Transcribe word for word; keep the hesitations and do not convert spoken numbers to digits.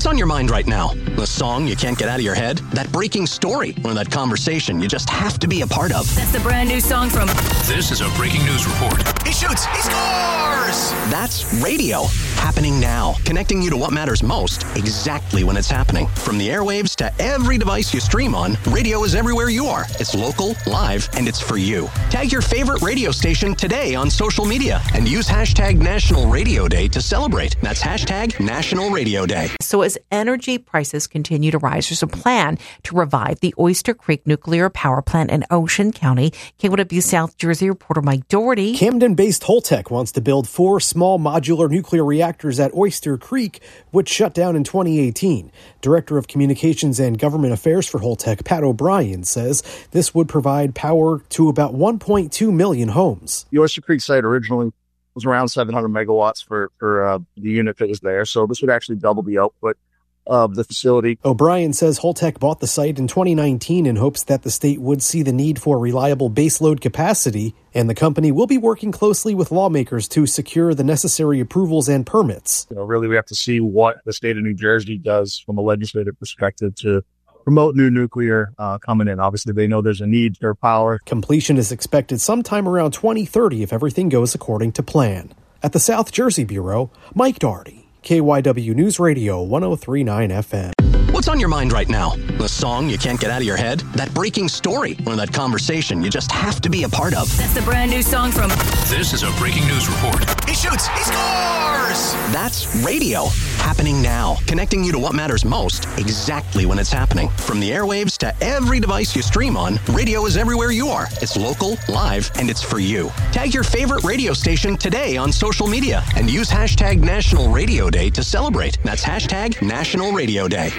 What's on your mind right now? The song you can't get out of your head? That breaking story? Or that conversation you just have to be a part of? That's the brand new song from... This is a breaking news report. He shoots! He scores! That's radio. Happening now. Connecting you to what matters most, exactly when it's happening. From the airwaves to every device you stream on, radio is everywhere you are. It's local, live, and it's for you. Tag your favorite radio station today on social media and use hashtag National Radio Day to celebrate. That's hashtag National Radio Day. So as energy prices continue to rise, there's a plan to revive the Oyster Creek Nuclear Power Plant in Ocean County. K Y W South Jersey reporter Mike Doherty. Camden-based Holtec wants to build four small modular nuclear reactors at Oyster Creek, which shut down in twenty eighteen. Director of Communications and Government Affairs for Holtec, Pat O'Brien, says this would provide power to about one point two million homes. The Oyster Creek site originally was around seven hundred megawatts for, for uh, the unit that was there, so this would actually double the output of the facility. O'Brien says Holtec bought the site in twenty nineteen in hopes that the state would see the need for reliable baseload capacity, and the company will be working closely with lawmakers to secure the necessary approvals and permits. You know, really, we have to see what the state of New Jersey does from a legislative perspective to promote new nuclear uh, coming in. Obviously, they know there's a need for power. Completion is expected sometime around twenty thirty if everything goes according to plan. At the South Jersey Bureau, Mike Doherty. K Y W News Radio one oh three point nine F M. What's on your mind right now? The song you can't get out of your head? That breaking story? Or that conversation you just have to be a part of? That's the brand new song from... This is a breaking news report. He shoots! He scores! That's radio. Happening now. Connecting you to what matters most, exactly when it's happening. From the airwaves to every device you stream on, radio is everywhere you are. It's local, live, and it's for you. Tag your favorite radio station today on social media and use hashtag National Radio Day to celebrate. That's hashtag National Radio Day.